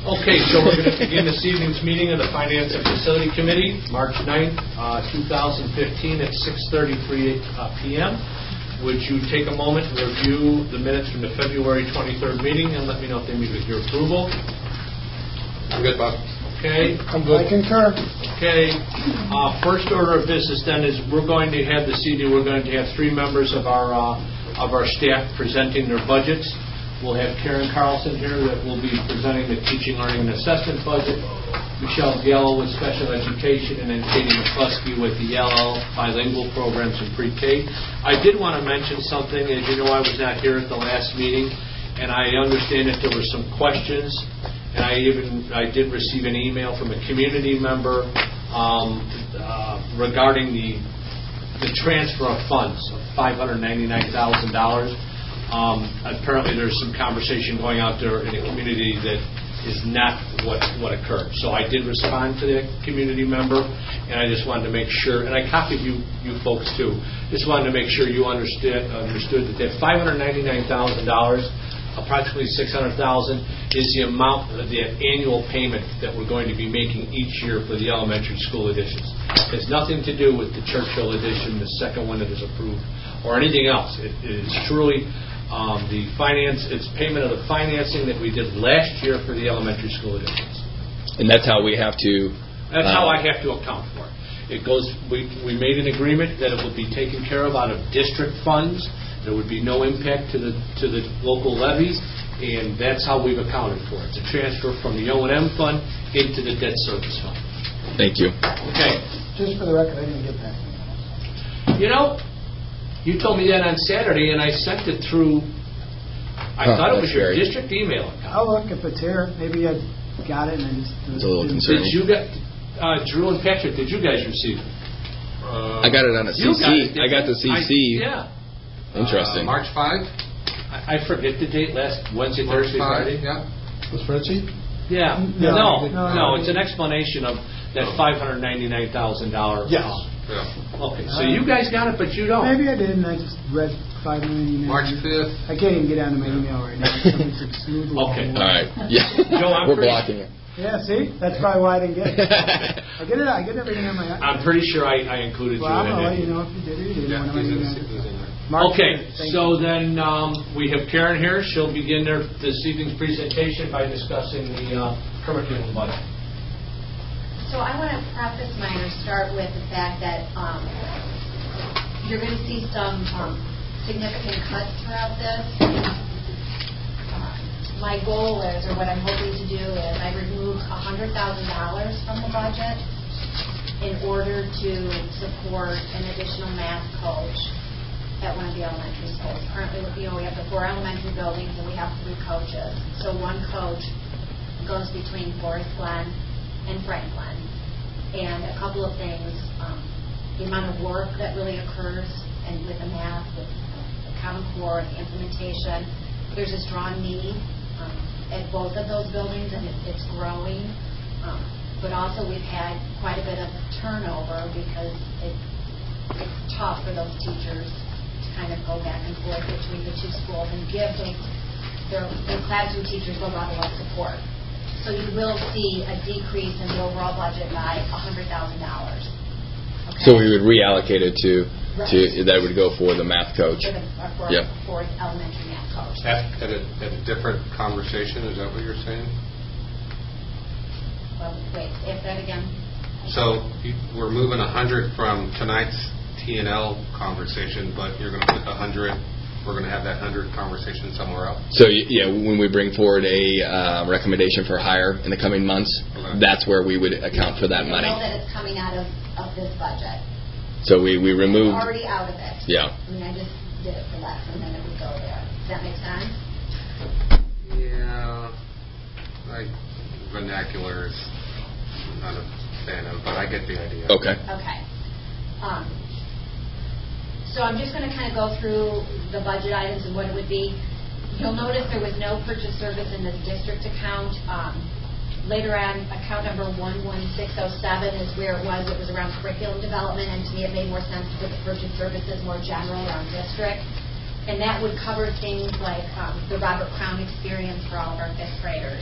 Okay, so we're going to begin this evening's meeting of the Finance and Facility Committee, March 9th, 2015 at 6:33 p.m. Would you take a moment to review the minutes from the February 23rd meeting and let me know if they meet with your approval? I'm good, Bob. Okay. I'm good. I concur. Okay. First order of business then is we're going to have this evening, we're going to have three members of our staff presenting their budgets. We'll have Karen Carlson here that will be presenting the teaching, learning, and assessment budget. Michelle Gallo with special education, and then Katie McCluskey with the ELL bilingual programs in pre-K. I did want to mention something. As you know, I was not here at the last meeting, and I understand that there were some questions, and I did receive an email from a community member regarding the transfer of funds of $599,000. Apparently there's some conversation going out there in the community that is not what occurred. So I did respond to that community member, and I just wanted to make sure, and I copied you folks too, just wanted to make sure you understood that $599,000, approximately $600,000, is the amount of the annual payment that we're going to be making each year for the elementary school additions. It has nothing to do with the Churchill addition, the second one that is approved, or anything else. It is truly it's payment of the financing that we did last year for the elementary school additions. And that's how we have to... That's how I have to account for it. It goes. We made an agreement that it would be taken care of out of district funds. There would be no impact to the local levies, and that's how we've accounted for it. It's a transfer from the O&M fund into the debt service fund. Thank you. Okay. Just for the record, I didn't get that. You told me that on Saturday, and I sent it through. I thought it was your district email account. I'll look if it's here. Maybe I got it and I just. It's a little concerning. Did you get Drew and Patrick? Did you guys receive it? I got it on a CC. I got the CC. Yeah. Interesting. March 5. I forget the date. Last Wednesday, March Thursday, 5, Friday. Yeah. The spreadsheet? Yeah. No. It's an explanation of that $599,000. Yes. Yeah. Okay, so you guys got it, but you don't. Maybe I didn't. I just read 5 million emails. March 5th. I can't even get onto my email right now. Okay. All right. Yeah. Joe, we're blocking it. Yeah, see? That's probably why I didn't get it. I get everything on my iPhone. I'm pretty sure I included you in it. Well, I'm going to let you know if you did or you didn't. Yeah, he's in there. Okay, so then we have Karen here. She'll begin this evening's presentation by discussing the curriculum budget. So I want to preface mine or start with the fact that you're going to see some significant cuts throughout this. My goal is, or what I'm hoping to do is, I removed $100,000 from the budget in order to support an additional math coach at one of the elementary schools. Currently, we have the 4 elementary buildings and we have 3 coaches. So one coach goes between Forest Glen and Franklin. And a couple of things, the amount of work that really occurs and with the math, with the Common Core, the implementation, there's a strong need at both of those buildings, and it's growing. But also we've had quite a bit of turnover because it's tough for those teachers to kind of go back and forth between the 2 schools and give their classroom teachers a level of support. So you will see a decrease in the overall budget by $100,000. Okay? So we would reallocate it to that would go for the math coach. For elementary math coach. At a different conversation, is that what you're saying? Well, wait, if that again. So we're moving 100 from tonight's T&L conversation, but you're going to put 100. We're going to have that 100 conversation somewhere else. So yeah, when we bring forward a recommendation for hire in the coming months, that's where we would account for that money. I know that it's coming out of this budget. So we removed. It's already out of it. Yeah. I mean, I just did it for less, and then it would go there. Does that make sense? Yeah. Vernacular is not a fan of, but I get the idea. Okay. Okay. So I'm just going to kind of go through the budget items and what it would be. You'll notice there was no purchase service in the district account. Later on, account number 11607 is where it was. It was around curriculum development, and to me it made more sense to put the purchase services more general around district. And that would cover things like the Robert Crown experience for all of our 5th graders.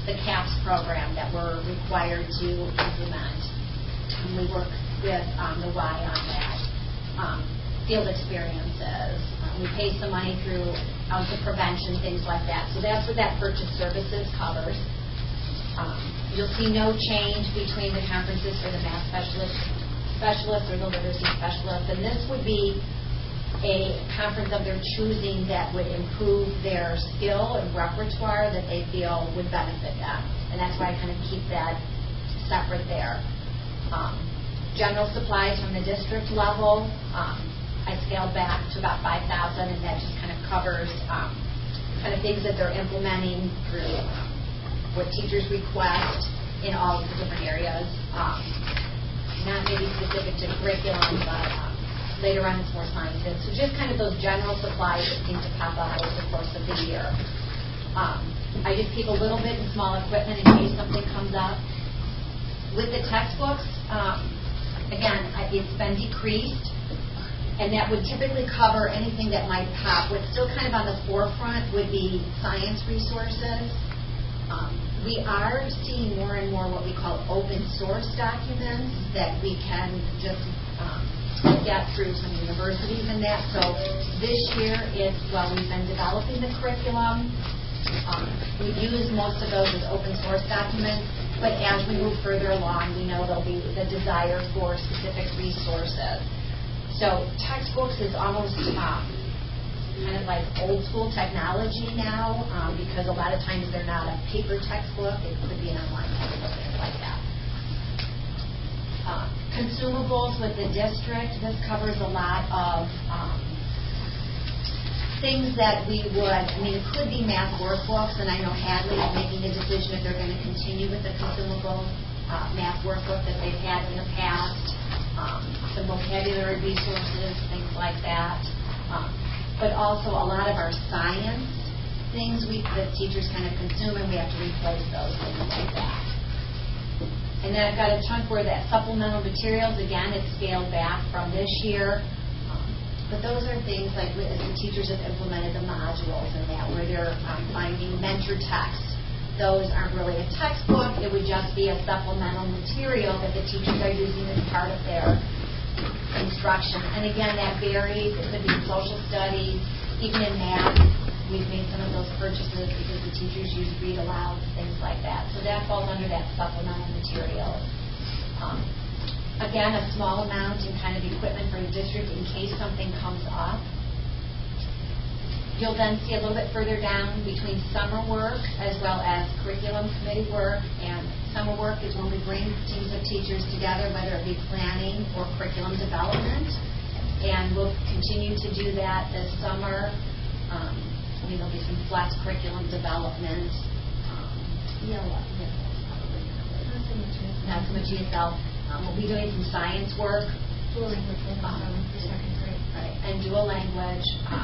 the CAPS program that we're required to implement. And we work with the Y on that. Field experiences. We pay some money through the prevention, things like that. So that's what that purchase services covers. You'll see no change between the conferences for the math specialists or the literacy specialists. And this would be a conference of their choosing that would improve their skill and repertoire that they feel would benefit them. And that's why I kind of keep that separate there. General supplies from the district level, I scaled back to about $5,000, and that just kind of covers kind of things that they're implementing through what teachers request in all of the different areas. Not maybe specific to curriculum, but later on it's more sciences. So just kind of those general supplies that seem to pop up over the course of the year. I just keep a little bit in small equipment in case something comes up. With the textbooks, again, it's been decreased, and that would typically cover anything that might pop. What's still kind of on the forefront would be science resources. We are seeing more and more what we call open source documents that we can just get through some universities and that. So this year, we've been developing the curriculum. We've used most of those as open source documents, but as we move further along, we know there'll be the desire for specific resources. So textbooks is almost kind of like old school technology now, because a lot of times they're not a paper textbook. It could be an online textbook, things like that. Consumables with the district, this covers a lot of things that we would, it could be math workbooks, and I know Hadley is making a decision if they're going to continue with the consumable math workbook that they've had in the past. Some vocabulary resources, things like that. But also a lot of our science things the teachers kind of consume, and we have to replace those, things like that. And then I've got a chunk where that supplemental materials, again, it's scaled back from this year. But those are things like as the teachers have implemented the modules and that, where they're finding mentor texts. Those aren't really a textbook. It would just be a supplemental material that the teachers are using as part of their instruction. And again, that varies. It could be social studies, even in math. We've made some of those purchases because the teachers use read aloud, things like that. So that falls under that supplemental material. Again, a small amount in kind of equipment for the district in case something comes up. You'll then see a little bit further down between summer work as well as curriculum committee work. And summer work is when we bring teams of teachers together, whether it be planning or curriculum development. And we'll continue to do that this summer. There'll be some flex curriculum development. Not so much ESL. We'll be doing some science work. Dual language. Right. And dual language.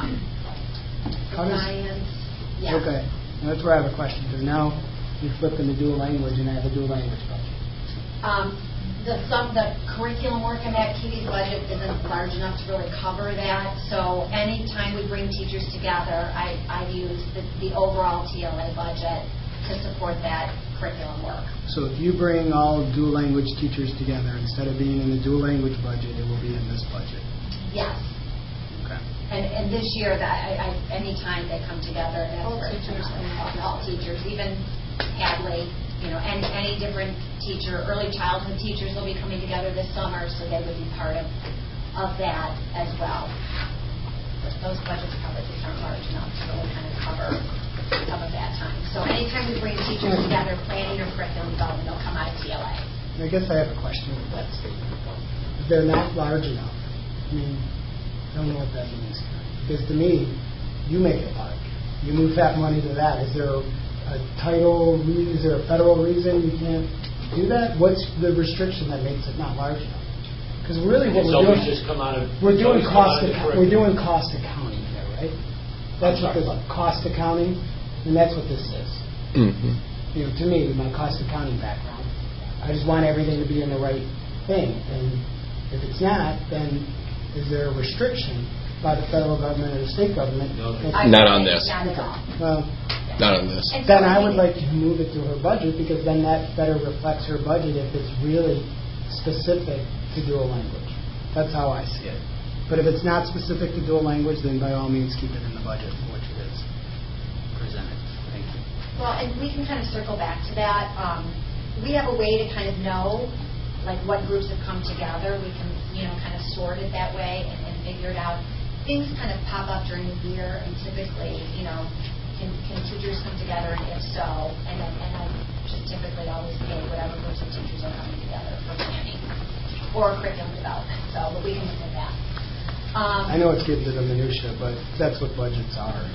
Science. Yeah. Okay. Now that's where I have a question, because now you flip into dual language and I have a dual language budget. The curriculum work and activities budget isn't large enough to really cover that. So anytime we bring teachers together, I use the overall TLA budget to support that curriculum work. So if you bring all dual language teachers together, instead of being in the dual language budget, it will be in this budget? Yes. Okay. And this year, anytime they come together, that's all teachers, even Hadley, any different teacher, early childhood teachers will be coming together this summer, so they would be part of that as well. But those budgets probably aren't large enough to really kind of cover some of that time. So anytime we bring teachers together, planning or curriculum development, they'll come out of TLA. I guess I have a question with that statement. If they're not large enough, I don't know what that means. Because to me, you make it large. You move that money to that. Is there a title? Is there a federal reason you can't do that? What's the restriction that makes it not large enough? Because really, what we're doing, we're doing cost accounting here, right? That's what this cost accounting, and that's what this is. Mm-hmm. To me, my cost accounting background, I just want everything to be in the right thing. And if it's not, then is there a restriction by the federal government or the state government? Not on this. Not at all. Well, Not on this. And so, Then I would like to move it to her budget, because then that better reflects her budget if it's really specific to dual language. That's how I see it. But if it's not specific to dual language, then by all means keep it in the budget, which it is presented. Thank you. Well, and we can kind of circle back to that. We have a way to kind of know, like, what groups have come together. We can, kind of sort it that way and figure it out. Things kind of pop up during the year, and typically, can teachers come together, and if so, and I just typically always pay whatever groups of teachers are coming together for planning or curriculum development. So, but we can look at that. I know it's getting to the minutia, but that's what budgets are.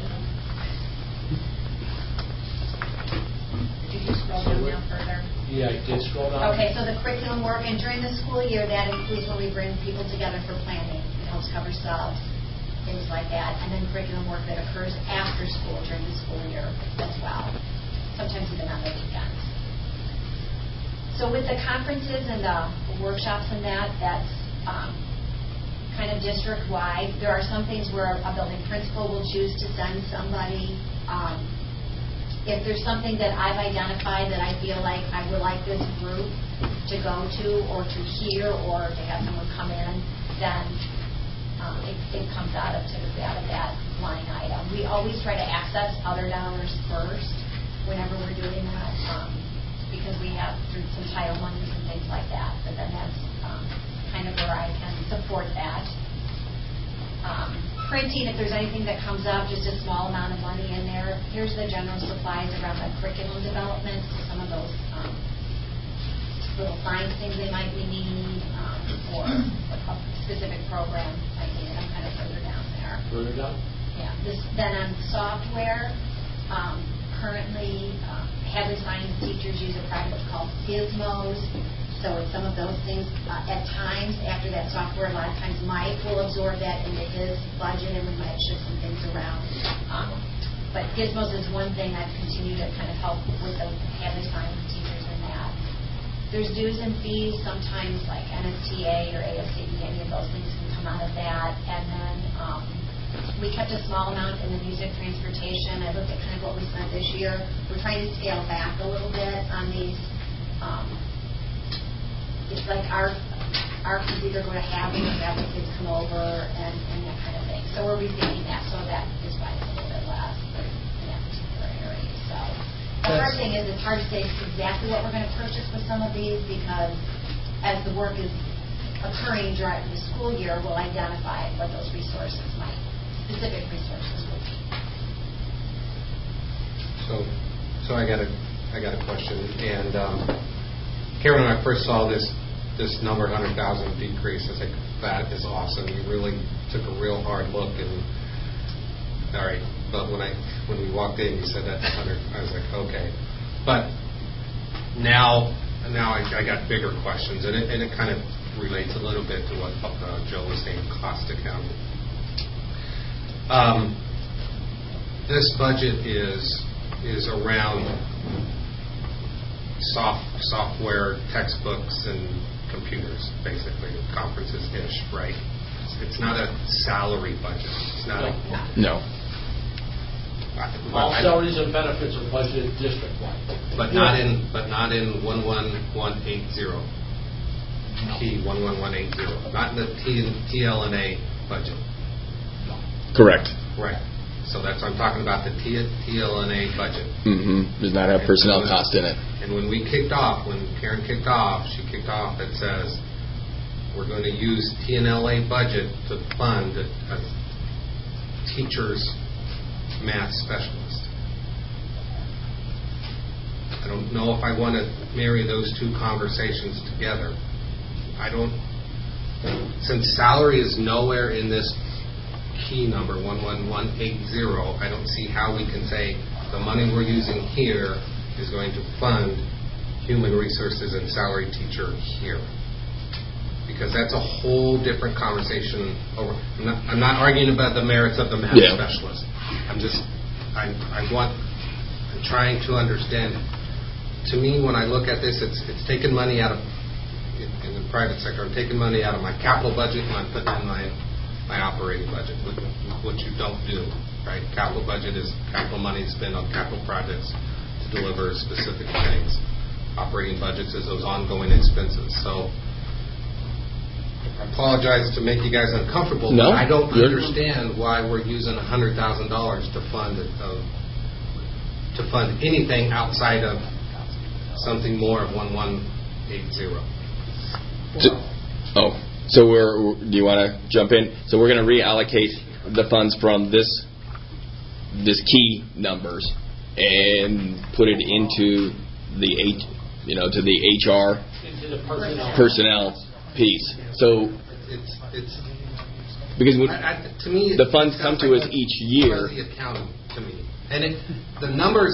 Did you scroll down now further? Yeah, I did scroll down. Okay, so the curriculum work, and during the school year, that includes when we bring people together for planning. It helps cover subs, things like that, and then curriculum work that occurs after school during the school year as well, sometimes even on the weekends. So with the conferences and the workshops and that's kind of district-wide. There are some things where a building principal will choose to send somebody. If there's something that I've identified that I feel like I would like this group to go to or to hear or to have someone come in, then it comes typically out of that line item. We always try to access other dollars first whenever we're doing that, because we have some title monies and things like that. But then that's kind of where I can support that. Printing, if there's anything that comes up, just a small amount of money in there. Here's the general supplies around the curriculum development, so some of those little science things they might need, or a specific program might need. I'm kind of further down there. Further down? Yeah. Then on software, currently Hadley Science teachers use a product called Gizmos. So it's some of those things. At times, after that software, a lot of times Mike will absorb that into his budget, and we might shift some things around. But Gizmos is one thing I've continued to kind of help with the Hadley Science teachers in that. There's dues and fees, sometimes like NSTA or ASCD, any of those things can come out of that. And then we kept a small amount in the music transportation. I looked at kind of what we spent this year. We're trying to scale back a little bit on these. It's like our kids either go to Hadley or have the kids come over and that kind of thing. So we're rethinking that, so that is why it's a little bit less in that particular area. So the hard thing is it's hard to say exactly what we're going to purchase with some of these, because as the work is occurring during the school year, we'll identify what those specific resources will be. So I got a question, and Karen, when I first saw this number, 100,000 decrease, I was like, that is awesome. You really took a real hard look, and all right. But when we walked in, you said that's 100. I was like, okay. But now I got bigger questions, and it kind of relates a little bit to what Joe was saying, cost accounting. This budget is around software, textbooks, and computers, basically, conferences-ish, right? It's not a salary budget. It's not No. All salaries and benefits are budgeted district-wide. But not in 11180. Key 11180. Not in the TLNA budget. Correct. Right. So that's what I'm talking about, the TLNA budget. Mm-hmm. Does not have personnel cost in it. And when Karen kicked off, she kicked off that says we're going to use TLNA budget to fund a teacher's math specialist. I don't know if I want to marry those two conversations together. Since salary is nowhere in this key number 11180, I don't see how we can say the money we're using here is going to fund human resources and salary teacher here, because that's a whole different conversation. I'm not arguing about the merits of the math specialist. I'm trying to understand. To me, when I look at this, it's taking money out of, in the private sector, I'm taking money out of my capital budget and I'm putting in my operating budget, which you don't do. right? Capital budget is capital money spent on capital projects to deliver specific things. Operating budgets is those ongoing expenses. So I apologize to make you guys uncomfortable, No, but I don't you're- understand why we're using $100,000 to fund anything outside of something more of 1180. So do you want to jump in? So we're going to reallocate the funds from this key numbers and put it into the to the HR Into the personnel piece. So It's because to me, the funds come to us each year. The accounting to me, and the numbers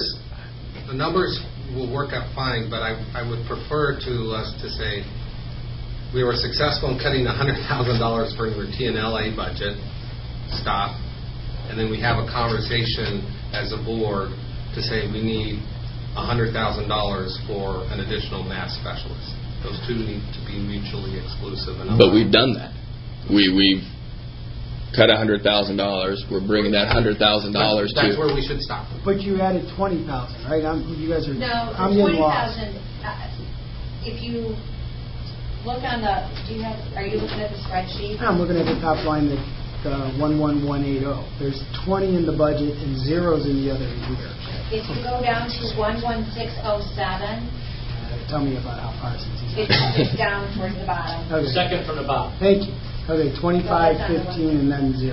will work out fine. But I would prefer to us to say we were successful in cutting $100,000 for your TNLA budget. Stop, and then we have a conversation as a board to say we need $100,000 for an additional math specialist. Those two need to be mutually exclusive. But we've done that. We've cut $100,000. We're bringing that $100,000 to. That's where we should stop. But you added 20,000, right? You guys are. No, I'm the getting lost. 20,000, if you look on are you looking at the spreadsheet? I'm looking at the top line, the 11180. There's 20 in the budget and zeros in the other year. If you go down to 11607, Tell me about how far since he's it's down towards the bottom. Okay. Second from the bottom. Thank you. Okay, 25, 15, and then 0.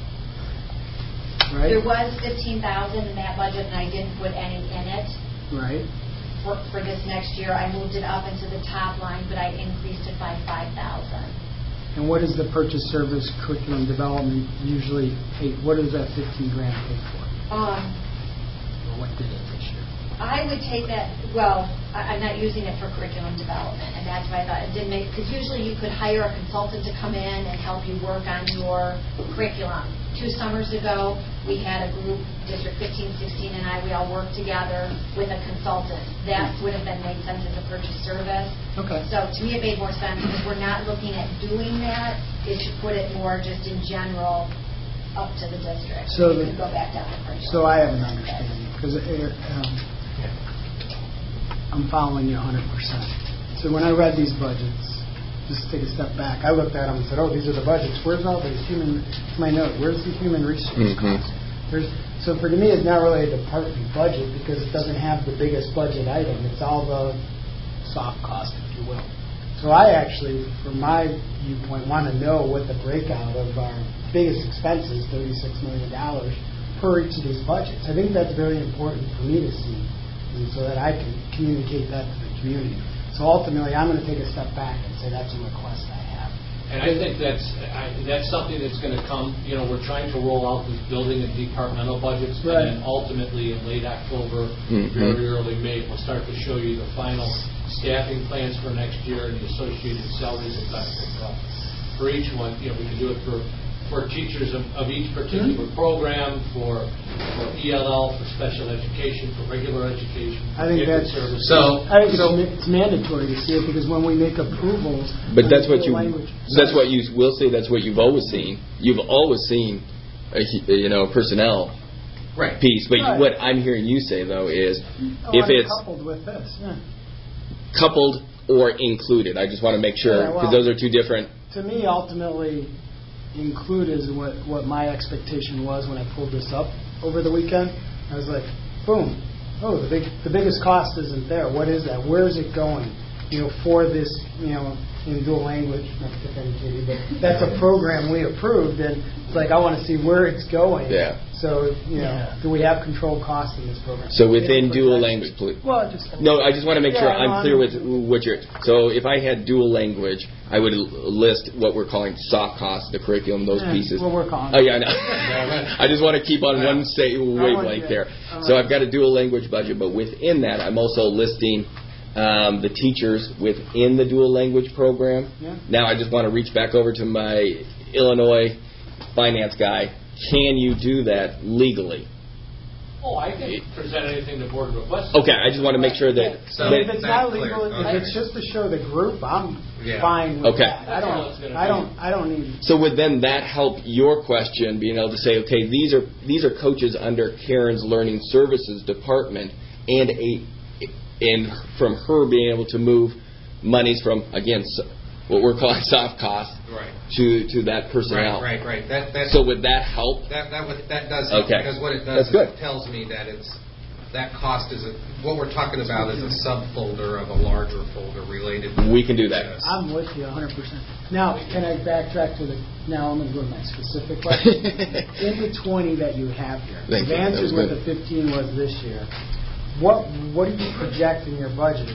Right? There was 15,000 in that budget, and I didn't put any in it. Right. For this next year, I moved it up into the top line, but I increased it by 5,000. And what is the purchase service curriculum development usually pay? What does that $15,000 pay for? Or what did it this year? I would take that, I'm not using it for curriculum development, and that's why I thought it didn't make, because usually you could hire a consultant to come in and help you work on your curriculum. 2 summers ago, we had a group, District 15, 16, and we all worked together with a consultant. That would have been made sense as a purchase service. Okay. So to me, it made more sense because we're not looking at doing that. It should put it more just in general up to the district. So we can go back down to curriculum. So I have an understanding because I'm following you 100%. So when I read these budgets, just take a step back, I looked at them and said, "Oh, these are the budgets. Where's all these my note? Where's the human resource cost?" So for me, it's not really a department budget because it doesn't have the biggest budget item. It's all the soft cost, if you will. So I actually, from my viewpoint, want to know what the breakout of our biggest expenses, $36 million, per each of these budgets. I think that's very important for me to see, and so that I can communicate that to the community. So ultimately, I'm going to take a step back and say that's a request I have. And I think that's something that's going to come. We're trying to roll out these building and departmental budgets, right. And then ultimately in late October, very early May, we'll start to show you the final staffing plans for next year and the associated salaries and benefits for each one. We can do it for teachers of each particular program, for ELL, for special education, for regular education. I think that's services. it's mandatory to see it because when we make approvals, but that's what you will see. That's what you've always seen. You've always seen a personnel piece. But what I'm hearing you say though is if it's coupled with this, coupled or included. I just want to make sure because those are two different. To me, ultimately. Include is what my expectation was when I pulled this up over the weekend. I was like, boom, the biggest cost isn't there. What is that? Where is it going? For this, in dual language, not to pick on Katie, but that's a program we approved, and it's like I want to see where it's going. Yeah. So, do we have controlled costs in this program? So within dual language, please. Well, I just want to make sure I'm clear with what you're. So if I had dual language, I would list what we're calling soft costs, the curriculum, those pieces. We'll work on Oh it. yeah, I know. I just want to keep on one wavelength there. So I've got a dual language budget, but within that, I'm also listing the teachers within the dual language program. Yeah. Now I just want to reach back over to my Illinois finance guy. Can you do that legally? Oh, I can present anything the board requests. Okay, I just want to make sure that. So- If it's not That's legal, clear. if it's just to show the group, I'm Yeah. fine with Okay. that. That's all it's gonna I don't need. So would then that help your question, being able to say, okay, these are coaches under Karen's Learning Services Department, and from her being able to move monies from, again, what we're calling soft costs Right. to that personnel. Right. That's So would that help? That does help, Okay. because what it That's does is good. it tells me that that cost is what we're talking about is a subfolder of a larger folder related to We can do that. this. I'm with you 100%. Now, can I backtrack to now I'm going to go to my specific question. In the 20 that you have here, Thank you've you. That answered was what good. the 15 was this year. What do you project in your budget?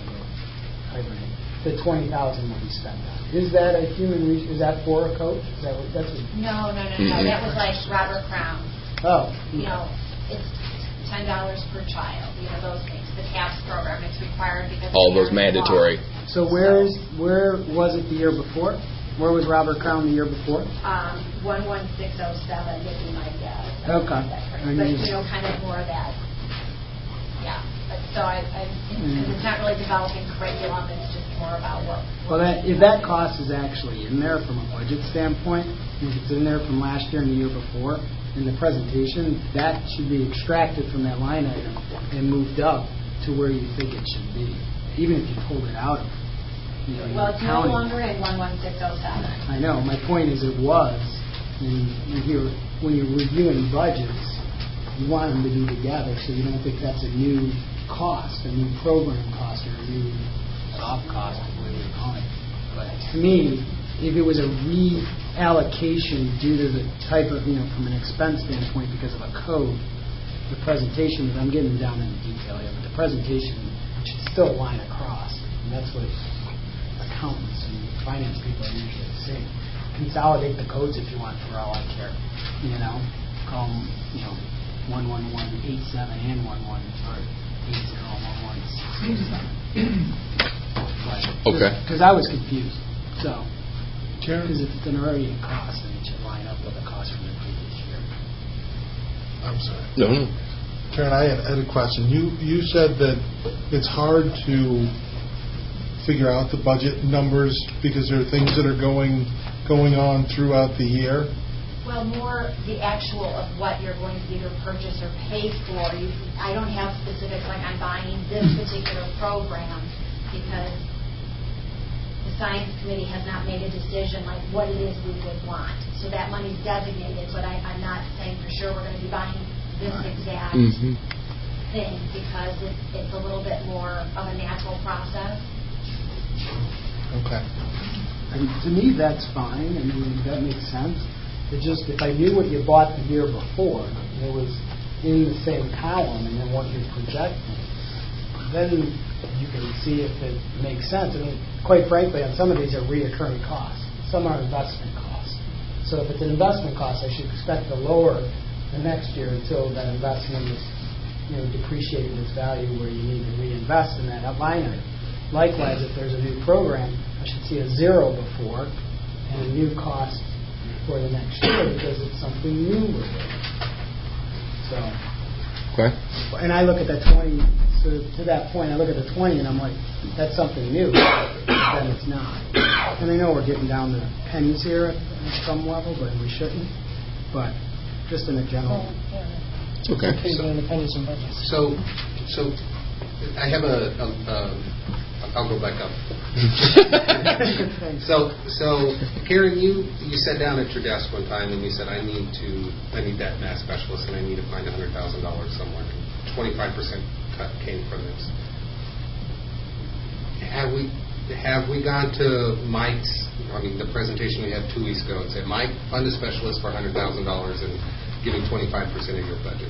The 20,000 will be spent on. Is that a is that for a coach? Is that what that's? No. Mm-hmm. That was like Robert Crown. Oh, It's $10 per child. Those things. The TAPS program. It's required because All of those the mandatory. law. So where was it the year before? Where was Robert Crown the year before? 11607 would be my guess. Okay. But kind of more of that. Yeah. But so it's not really developing curriculum. It's just more about what. Well, if that cost is actually in there from a budget standpoint, if it's in there from last year and the year before, in the presentation, that should be extracted from that line item and moved up to where you think it should be, even if you pulled it out of. Well, it's no counting. longer in 11607. I know. My point is, it was. And when you're reviewing budgets, you want them to be together, so you don't think that's a new cost, a new program cost, or a new soft cost, whatever you call it. But to me, if it was a reallocation due to the type of, from an expense standpoint because of a code, the presentation, I'm getting down in the detail here, but the presentation should still line across. And that's what accountants and finance people are usually saying. Consolidate the codes if you want, for all I care. Call them, 11187 and 11 or 8011. Okay. Because I was confused. So, Karen? because it's an already cost, and it should line up with the cost from the previous year. I'm sorry. No. Karen, I had a question. You said that it's hard to figure out the budget numbers because there are things that are going on throughout the year. Well, more the actual of what you're going to either purchase or pay for. I don't have specifics like I'm buying this particular program because the science committee has not made a decision like what it is we would want. So that money's designated, but I'm not saying for sure we're going to be buying this exact thing because it's a little bit more of a natural process. Okay. And to me, that's fine. I mean, that makes sense. It's just if I knew what you bought the year before, and it was in the same column, and then what you're projecting, then you can see if it makes sense. I mean, quite frankly, on some of these are reoccurring costs. Some are investment costs. So if it's an investment cost, I should expect to lower the next year until that investment is depreciated its value where you need to reinvest in that line item. Likewise, if there's a new program, I should see a zero before and a new cost for the next year because it's something new we're doing. So, Okay. and I look at that 20, so to that point, I look at the 20 and I'm like, that's something new. But then it's not. And I know we're getting down to pennies here at some level, but we shouldn't. But just in a general. Okay. So I have I'll go back up. So Karen, you sat down at your desk one time and you said, I need that math specialist and I need to find $100,000 somewhere. 25% cut came from this. Have we gone to Mike's? The presentation we had 2 weeks ago and said, Mike, fund a specialist for $100,000 and give me 25% of your budget.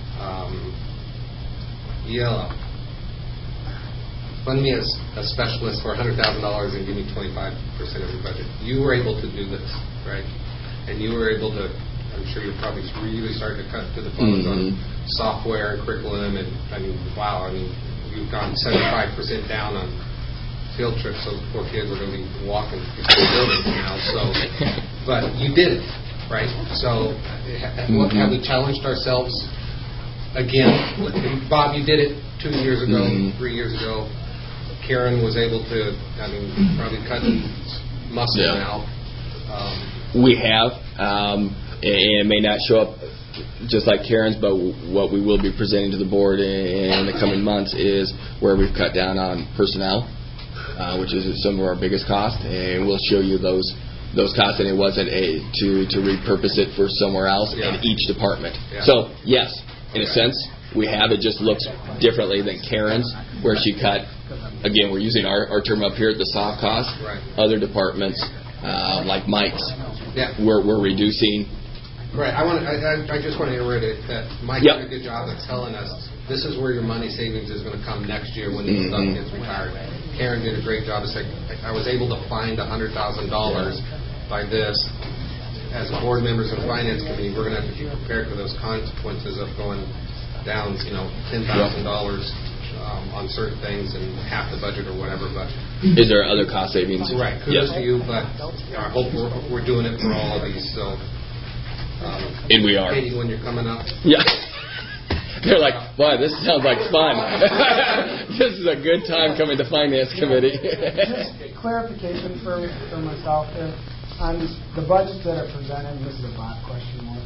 Yellow. Fund me as a specialist for $100,000 and give me 25% of your budget. You were able to do this, right? And you were able to, I'm sure you're probably really starting to cut to the bones on software and curriculum. And you've gone 75% down on field trips, so the poor kids are going to be walking between buildings now. So, but you did it, right? So have we challenged ourselves again, Bob, you did it 2 years ago, Mhm. 3 years ago. Karen was able to, probably cut muscle Yeah. now. We have, and it may not show up just like Karen's, but what we will be presenting to the board in the coming months is where we've cut down on personnel, which is some of our biggest costs, and we'll show you those costs, and it wasn't to repurpose it for somewhere else in each department. Yeah. So, yes, in a sense, we have. It just looks differently than Karen's, where she cut, again, we're using our term up here, the soft cost. Right. Other departments, like Mike's, Yeah. we're reducing. Right. I just want to reiterate that Mike Yep. did a good job of telling us this is where your money savings is going to come next year when the stuff gets retired. Karen did a great job of saying, I was able to find $100,000 by this. As board members and finance committee, we're going to have to be prepared for those consequences of going down, $10,000 on certain things and half the budget or whatever. But Is there other cost savings? right, kudos Yes. to you. But I hope we're doing it for all of these. So, And we are. Katie, when you're coming up. Yeah. They're like, boy, this sounds like fun. This is a good time coming to Finance Committee. Just clarification for myself there. On the budgets that are presented, and this is a Bob question more.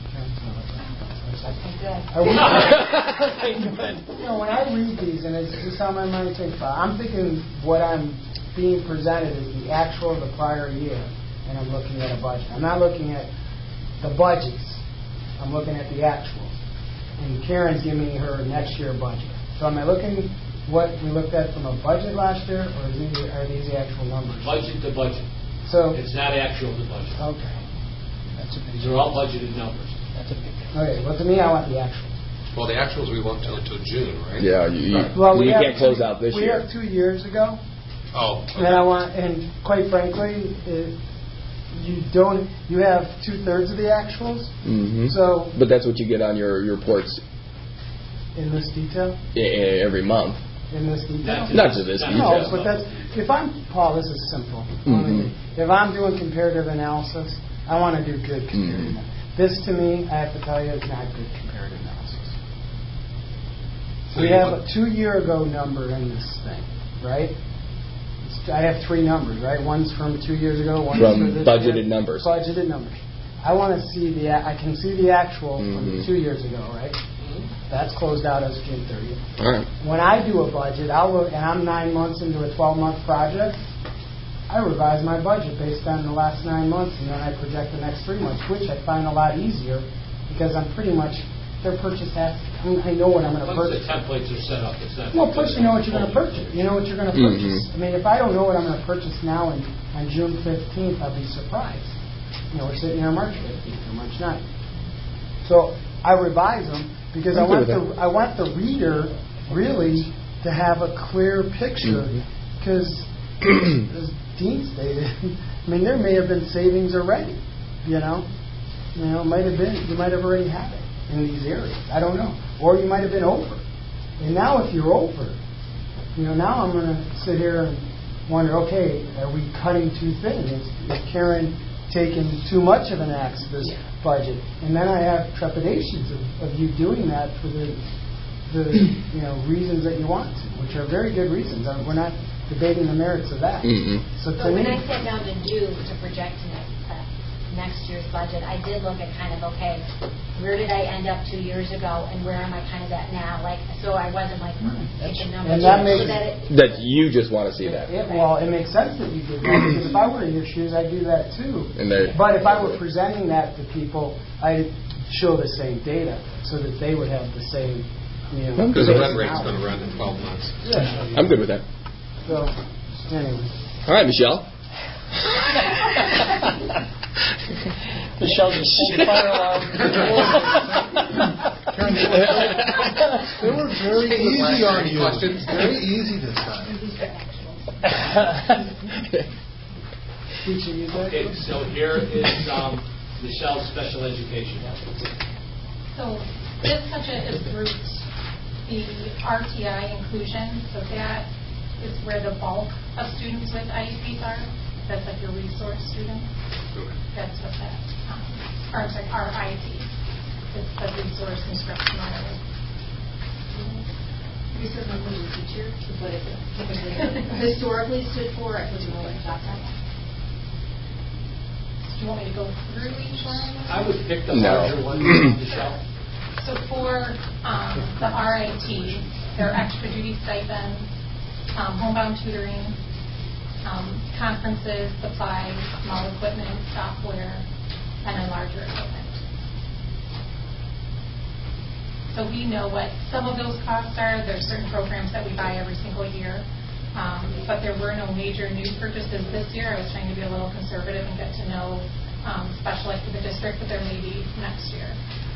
When I read these, and it's just how my mind thinks about it, I'm thinking what I'm being presented is the actual of the prior year, and I'm looking at a budget. I'm not looking at the budgets. I'm looking at the actuals. And Karen's giving me her next year budget. So am I looking what we looked at from a budget last year, or are these the actual numbers? Budget to budget. So It's not actual to budget. okay. These are all budgeted numbers. Okay. Well, to me, I want the actuals. Well, the actuals we won't till June, right? Yeah, Well, we you have can't close out this we year. have 2 years ago, Oh. and I want, and quite frankly, you have 2/3 of the actuals. Mm-hmm. So But that's what you get on your reports in this detail, every month. in this detail. Not to this No, detail. but that's if I'm Paul. This is simple. Mhm. If I'm doing comparative analysis, I want to do good comparative. This, to me, I have to tell you, is not good comparative analysis. So We you have want- a 2-year-ago number in this thing, right? I have 3 numbers, right? One's from 2 years ago. One's From for this budgeted year. numbers. Budgeted numbers. I want to see I can see the actual Mhm. from 2 years ago, right? That's closed out as June 30th. All right. When I do a budget, I'll look, and I'm 9 months into a 12-month project, I revise my budget based on the last 9 months, and then I project the next 3 months, which I find a lot easier because I'm pretty much, their purchase has, I know what I'm going to Once the purchase. templates are set up, it's not... Well, plus you know what you're going to purchase. You know what you're going to purchase. Mhm. I mean, if I don't know what I'm going to purchase now on June 15th, I'll be surprised. We're sitting here on March 15th or March 9th. So I revise them because I'm I good with want the reader really to have a clear picture because, as Dean stated, I mean, there may have been savings already. It might have been. You might have already had it in these areas. I don't know. Or you might have been over. And now if you're over, now I'm going to sit here and wonder, okay, are we cutting too thin? Is Karen taking too much of an axe to this budget? And then I have trepidations of you doing that for the reasons that you want to, which are very good reasons. We're not debating the merits of that. Mm-mm. So to But when me, I sat down to project next year's budget, I did look at kind of, okay, where did I end up 2 years ago, and where am I kind of at now? So I wasn't like picking numbers. And that makes- so that That you just want to see that. it makes sense that you did that because if I were in your shoes, I'd do that too. And they- But if I were presenting that to people, I'd show the same data so that they would have the same, Because the run base rate's going to knowledge. run in 12 months. Yeah. I'm good with that. So, anyway. All right, Michelle. Michelle just pulled the fire alarm. They were very easy on you. Questions? Very easy this time. Teacher, you good? Okay, so here is Michelle's special education. So this budget is grouped the RTI inclusion, so that is where the bulk of students with IEPs are. That's like your resource students. That's what that, or I'm sorry, our IEP. It's the resource instructional You said my little teacher, what is it typically historically stood for? I couldn't really jot that one. Do you want me to go through each one? I would pick the No. larger one, Michelle. So for the RIT, there are extra duty stipends, homebound tutoring, conferences, supplies, small equipment, software, and then larger equipment. So we know what some of those costs are. There's certain programs that we buy every single year. But there were no major new purchases this year. I was trying to be a little conservative and get to know, especially for the district, but there may be next year.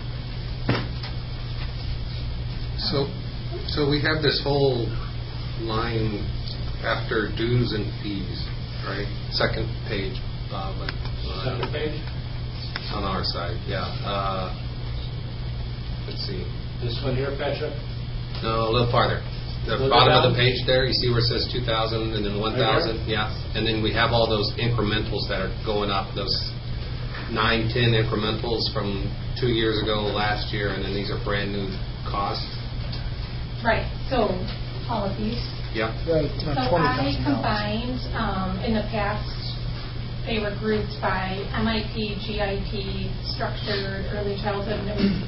So we have this whole line after dues and fees, right? Second page, Bob. Second page? On our side, yeah. Let's see. This one here, Patrick? No, a little farther. The Little bottom of down? the page there, you see where it says 2,000 and then 1,000? Yeah. And then we have all those incrementals that are going up, those 9, 10 incrementals from 2 years ago, last year, and then these are brand new costs. Right. So all of these. Yep. Right, So about I $20,000. combined, in the past, they were grouped by MIP, GIP, structured, early childhood, and it was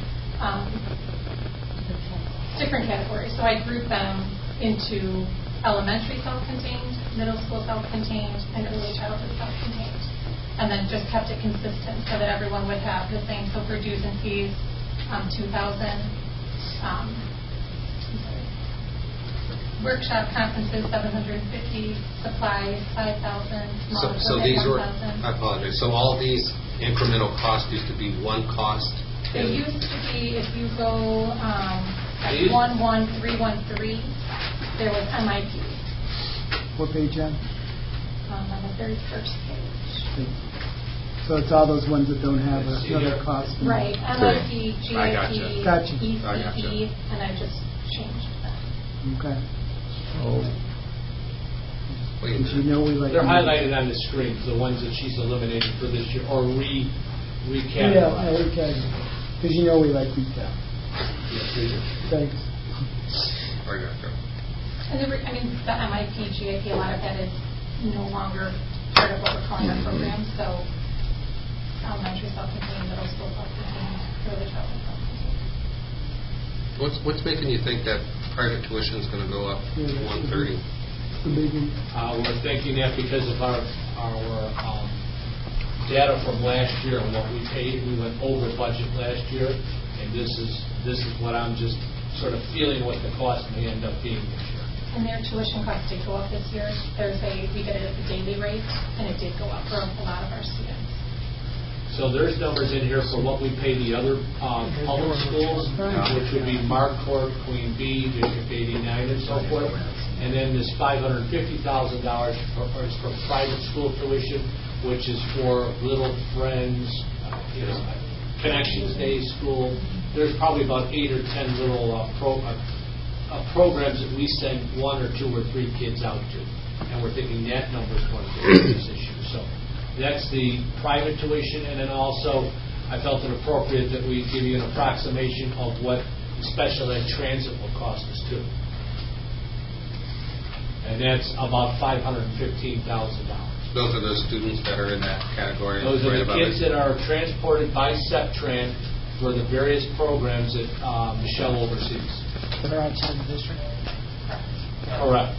different categories. So I grouped them into elementary self-contained, middle school self-contained, and early childhood self-contained. And then just kept it consistent so that everyone would have the same. So for dues and fees, 2,000. Workshop conferences, 750. Supplies, 5,000. Small So equipment, these were, 1,000. I apologize, so all these incremental costs used to be one cost? It used to be, if you go at These? 11313, there was MIP What page, Jen? on the very first page. So it's all those ones that don't have Let's see another here. cost. Right, MIP, I gotcha. GIP, Gotcha. I gotcha. ECE, and I just changed that. Okay. Wait a Because you minute. know we like... They're highlighted on the screen, the ones that she's eliminated for this year, or Yeah, recategorized. recap. Because you know we like recap. Yes, we do. Thanks. I gotcha. And the MIP, GIP, a lot of that is no longer part of what we're calling our program, so elementary self-contained, middle school self-contained, early childhood self-contained. What's making you think that private tuition is going to go up Yeah, 130? The big one. We're thinking that because of our data from last year and what we paid, we went over budget last year, and this is what I'm just sort of feeling what the cost may end up being this year. And their tuition costs did go up this year. We get it at the daily rate, and it did go up for a lot of our students. So there's numbers in here for what we pay the other public schools, which would be Marquardt, Queen Bee, District 89, and so forth. And then this $550,000 is for private school tuition, which is for Little Friends, Connections Day School. There's probably about 8 or 10 little programs that we send 1 or 2 or 3 kids out to. And we're thinking that number is going to be this issue. So that's the private tuition, and then also I felt it appropriate that we give you an approximation of what special ed transit will cost us too. And that's about $515,000. Those are those students that are in that category. Those are right the above kids it. that are transported by SEPTRAN for the various programs that Michelle oversees. That are outside the district. Correct.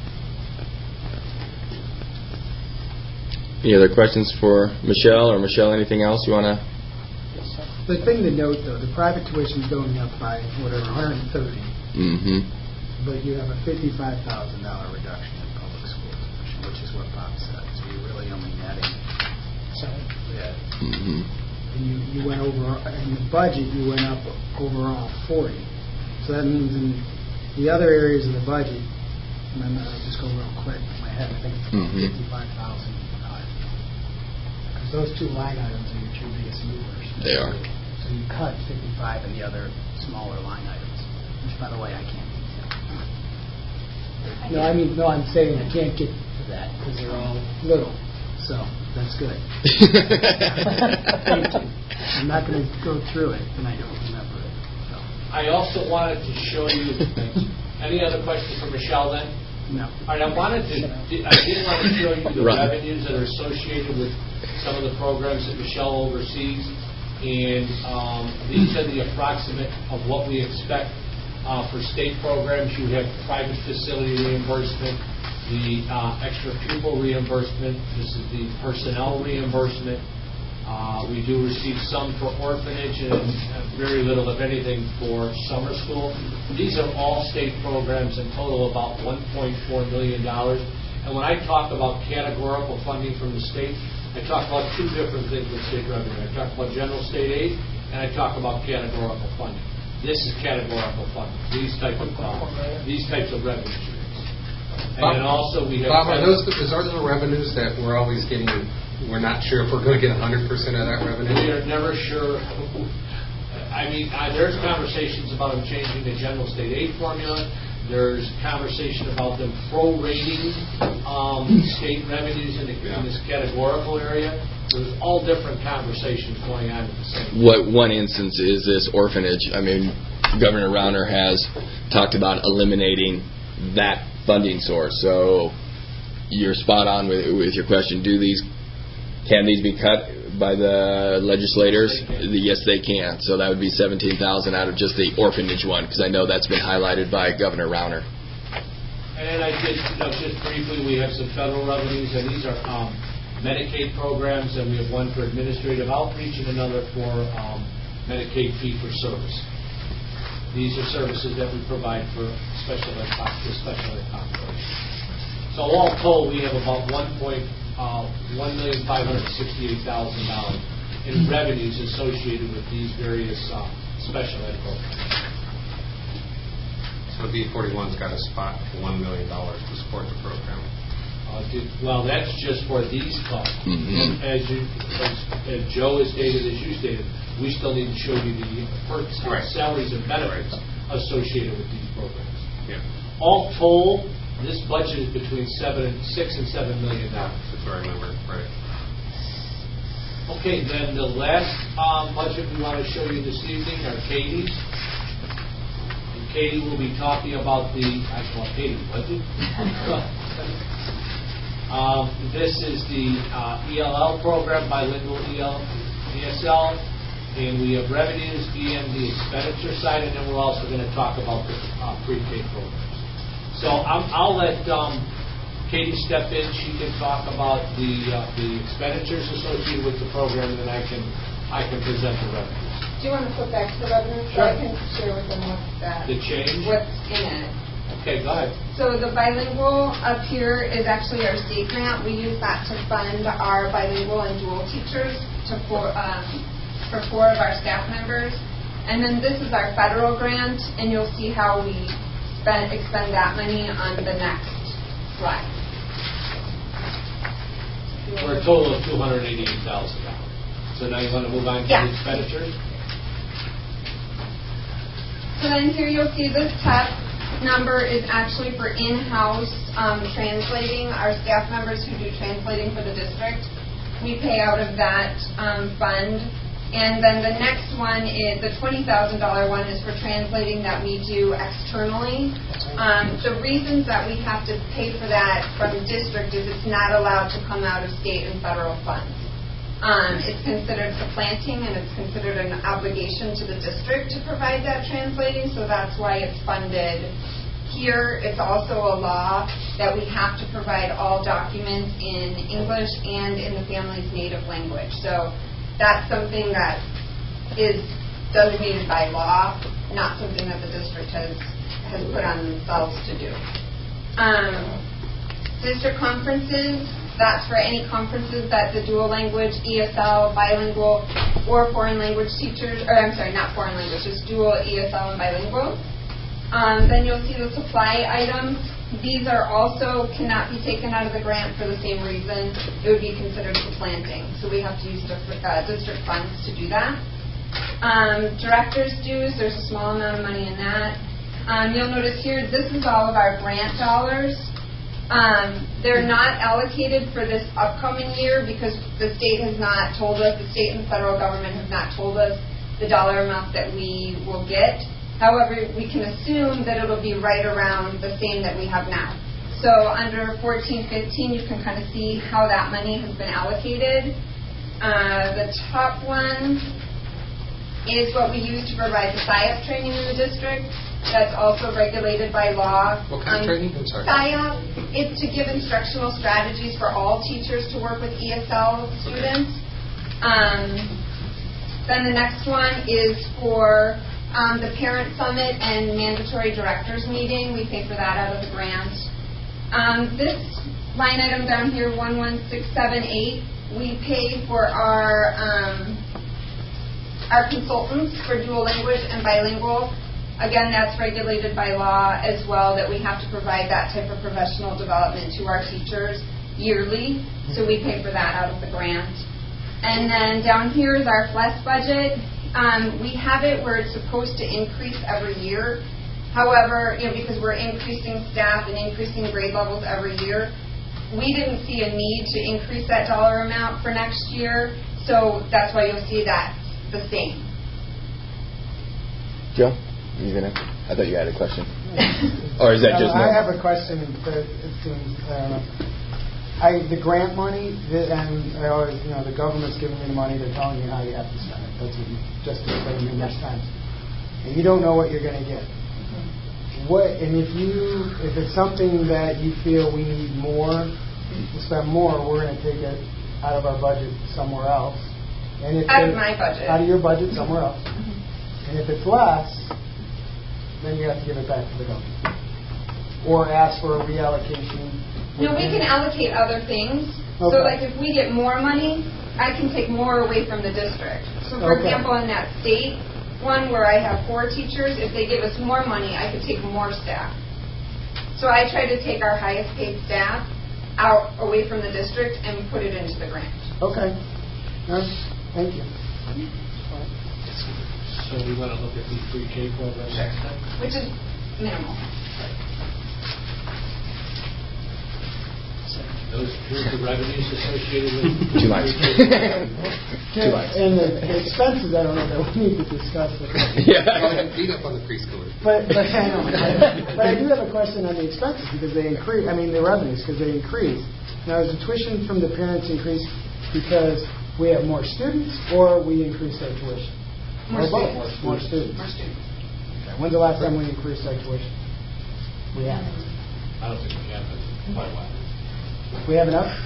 Any other questions for Michelle, or Michelle, anything else you want to? The thing to note, though, the private tuition's going up by, whatever, 130, Mm-hmm. but you have a $55,000 reduction in public school tuition, which is what Bob said. So you're really only netting. Yeah. Mm-hmm. And you went over, in the budget, you went up overall 40. So that means in the other areas of the budget, and I'll just go real quick in my head, I think it's about Mhm. 55,000. Because those two line items are your two biggest movers. They are. So you cut 55 in the other smaller line items, which, by the way, I can't detail. No, I'm saying I can't get to that because they're all little. So that's good. Thank you. I'm not going to go through it, and I don't remember it. So. I also wanted to show you, any other questions for Michelle then? No. All right, I did want to show you the revenues that are associated with some of the programs that Michelle oversees, and these are the approximate of what we expect for state programs. You have private facility reimbursement, the extra pupil reimbursement. This is the personnel reimbursement. We do receive some for orphanage and very little, if anything, for summer school. These are all state programs and total about $1.4 million. And when I talk about categorical funding from the state, I talk about two different things with state revenue. I talk about general state aid, and I talk about categorical funding. This is categorical funding. These types of revenue streams. And then also we have... Bob, are those the revenues that we're always getting... We're not sure if we're going to get 100% of that revenue? We are never sure. I mean, there's conversations about them changing the general state aid formula. There's conversation about them prorating state revenues in this categorical area. There's all different conversations going on at the same time. One instance is this orphanage. I mean, Governor Rauner has talked about eliminating that funding source. So you're spot on with your question. Can these be cut by the legislators? Yes, they can. So that would be $17,000 out of just the orphanage one, because I know that's been highlighted by Governor Rauner. And I did, just briefly, we have some federal revenues, and these are Medicaid programs, and we have one for administrative outreach and another for Medicaid fee-for-service. These are services that we provide for special ed population. So all told, we have about $1,568,000 in revenues associated with these various special ed programs. So D41's got a spot for $1 million to support the program. Well, that's just for these funds. Mm-hmm. As Joe has stated, as you stated, we still need to show you the perks, salaries, and benefits associated with these programs. Yeah. All told, this budget is between $6 and $7 million. That's what I remember. Right. Okay, then the last budget we want to show you this evening are Katie's. And Katie will be talking about I call Katie's budget. This is the ELL program, bilingual ESL, and we have revenues and the expenditure side, and then we're also going to talk about the pre-K programs. So I'll let Katie step in. She can talk about the expenditures associated with the program, and then I can present the revenues. Do you want to flip back to the revenues? Sure. So I can share with them the change? What's in it. Okay, go ahead. So the bilingual up here is actually our state grant. We use that to fund our bilingual and dual teachers for 4 of our staff members. And then this is our federal grant, and you'll see how we expend that money on the next slide. For a total of $288,000. So now you want to move on to the expenditures? So then here you'll see this top number is actually for in-house translating. Our staff members who do translating for the district, we pay out of that fund. And then the next one is the $20,000 one is for translating that we do externally. The reasons that we have to pay for that from district is it's not allowed to come out of state and federal funds. It's considered supplanting, and it's considered an obligation to the district to provide that translating, so that's why it's funded here. It's also a law that we have to provide all documents in English and in the family's native language. So that's something that is designated by law, not something that the district has put on themselves to do. District conferences, that's for any conferences that the dual language, ESL, bilingual, or foreign language teachers, or I'm sorry, not foreign language, just dual ESL and bilingual. Then you'll see the supply items. These are also cannot be taken out of the grant for the same reason. It would be considered supplanting. So we have to use district funds to do that. Director's dues, there's a small amount of money in that. You'll notice here, this is all of our grant dollars. They're not allocated for this upcoming year because the state has not told us, the state and the federal government have not told us the dollar amount that we will get. However, we can assume that it'll be right around the same that we have now. So under 14-15, you can kind of see how that money has been allocated. The top one is what we use to provide the SIOP training in the district. That's also regulated by law. What kind of training? I'm sorry. SIOP is to give instructional strategies for all teachers to work with ESL students. Then the next one is for the Parent Summit and Mandatory Directors Meeting. We pay for that out of the grant. This line item down here, 11678, we pay for our consultants for dual language and bilingual. Again, that's regulated by law as well, that we have to provide that type of professional development to our teachers yearly. So we pay for that out of the grant. And then down here is our FLES budget. We have it where it's supposed to increase every year. However, because we're increasing staff and increasing grade levels every year, we didn't see a need to increase that dollar amount for next year. So that's why you'll see that the same. Joe? I thought you had a question. Or is that just I have a question, but it seems, I don't know. The grant money, and I always, the government's giving you the money, they're telling you how you have to spend it. That's what you just explained numerous times. And you don't know what you're going to get. And if it's something that you feel we need more, to spend more, we're going to take it out of our budget somewhere else. And out of my budget. Out of your budget somewhere else. And if it's less, then you have to give it back to the government. Or ask for a reallocation. No, we can allocate other things. Okay. So like if we get more money, I can take more away from the district. So for example, in that state one where I have 4 teachers, if they give us more money, I could take more staff. So I try to take our highest paid staff out away from the district and put it into the grant. Okay. Thank you. So we want to look at the pre-K program next time? Which is minimal. Here's the revenues associated with 2 lines. 2 lines. And the expenses, I don't know that we need to discuss. Beat up on the preschoolers. But I know. But I do have a question on the expenses because they increase. I mean the revenues because they increase. Now, is the tuition from the parents increase because we have more students or we increase our tuition? More students. More students. Okay. When's the last time we increased our tuition? We haven't. I don't think we have, but quite a while. We have enough?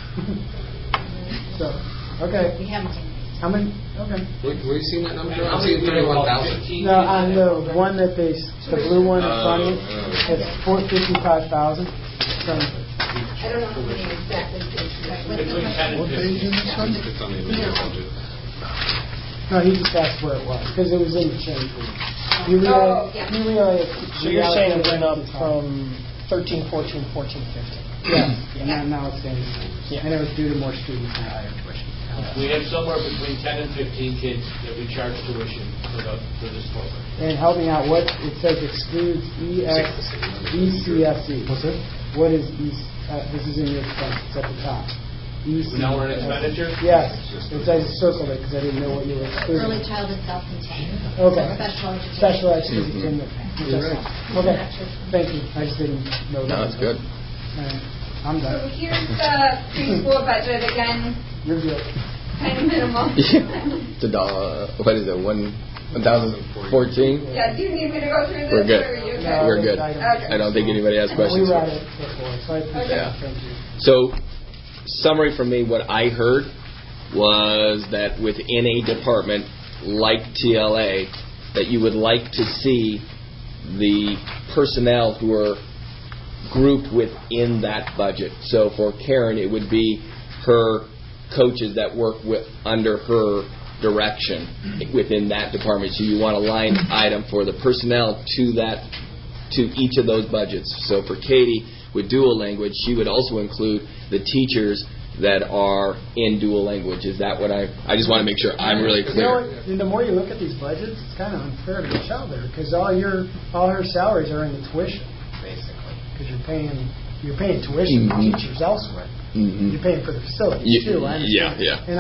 So, okay. We haven't. How many? Okay. Were you seeing that number? I'm seeing 31,000. No, on the one that the blue one in front of you, it's 55,000. I don't know how many exactly. Between 10 and 15. What page is this on? It's on the original budget. No, he just asked where it was, because it was in the change room. You realize So you're saying it went up from 13, 14, 14, 15? Yes, and now it's staying the same. Yeah. And it was due to more students and higher tuition. We have somewhere between 10 and 15 kids that we charge tuition for this program. And help me out, what, it says excludes ECSE. What's it? What is this is in your expense, it's at the top. Now we're in expenditure? Yes, it says circle it because I didn't know what you were excluding. Early childhood self-contained. Okay. Special Special education. education. Okay, thank you. I just didn't know that. No, that's good. I'm So done. here's the preschool budget again. You're good. Kind of minimal. It's what is it? 1,014? Yeah, do you need me to go through this? We're good. Or are you okay? No, We're good. I I don't think anybody has questions. We read it before, so I appreciate it. Thank you. So, summary from me, what I heard was that within a department like TLA, that you would like to see the personnel who are grouped within that budget. So for Karen, it would be her coaches that work under her direction within that department. So you want a line item for the personnel to each of those budgets. So for Katie, with dual language, she would also include the teachers that are in dual language. Is that what I just want to make sure I'm really clear. You know, the more you look at these budgets, it's kind of unfair to Michelle there because all her salaries are in the tuition, basically, because you're paying tuition for teachers elsewhere. Mm-hmm. You're paying for the facilities too. I understand. Yeah. And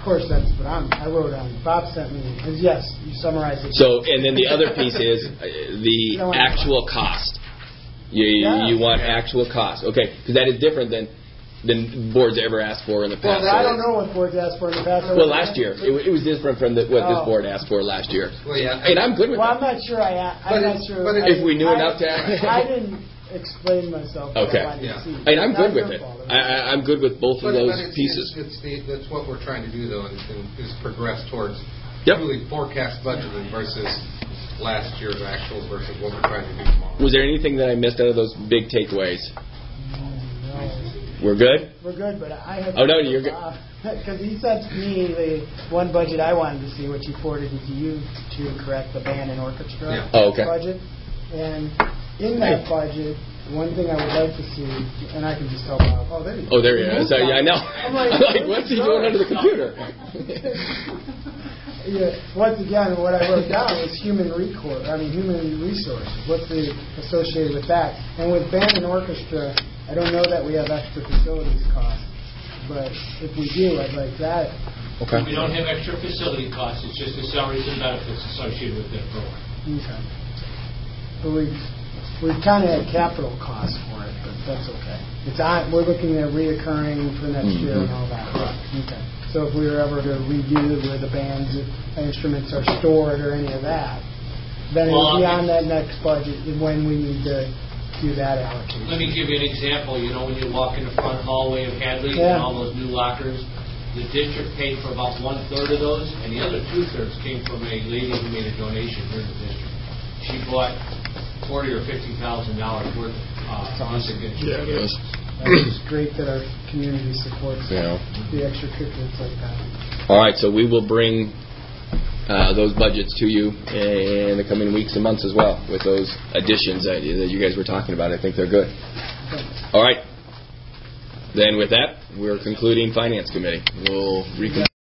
course, that's what I wrote on. Bob sent me, is yes, you summarized it. So, and then the other piece is the actual cost. You want actual cost. Okay, because that is different than boards ever asked for in the past. Well, I don't know what boards asked for in the past. Well, last year. It was different from what this board asked for last year. Well, yeah. And I'm good with Well, that. I'm not sure I'm not sure. If we knew enough to ask. I didn't explain myself. Okay. And I'm good with it. I'm good with both of those pieces. That's what we're trying to do, though, and is progress towards Yep. truly forecast budgeting versus last year's actuals versus what we're trying to do tomorrow. Was there anything that I missed out of those big takeaways? No. We're good? We're good, but I have... Oh, no, you're good. Because he sent me the one budget I wanted to see, which he forwarded to you to correct the band and orchestra budget. And in that budget, one thing I would like to see, and I can just tell Bob, oh, there you go. Oh, there you go. So, yeah, I know. I'm like, what's he doing under the computer? Yeah, once again, what I wrote down was human resources. What's associated with that? And with band and orchestra, I don't know that we have extra facilities costs, but if we do, I'd like that. Okay. We don't have extra facility costs. It's just the salaries and benefits associated with that program. Okay. But we've kind of had capital costs for it, but that's okay. We're looking at reoccurring for next year and all that. Okay. So if we were ever to redo where the band's instruments are stored or any of that, then it would be on that next budget when we need to do that allocation. Let me give you an example. You know, when you walk in the front hallway of Hadley and all those new lockers, the district paid for about 1/3 of those, and the other 2/3 came from a lady who made a donation here in the district. She bought $40,000 or $50,000 worth of music instruments. It's great that our community supports the extracurriculars like that. All right, so we will bring those budgets to you in the coming weeks and months as well with those additions that you guys were talking about. I think they're good. All right. Then with that, we're concluding Finance Committee. We'll reconvene.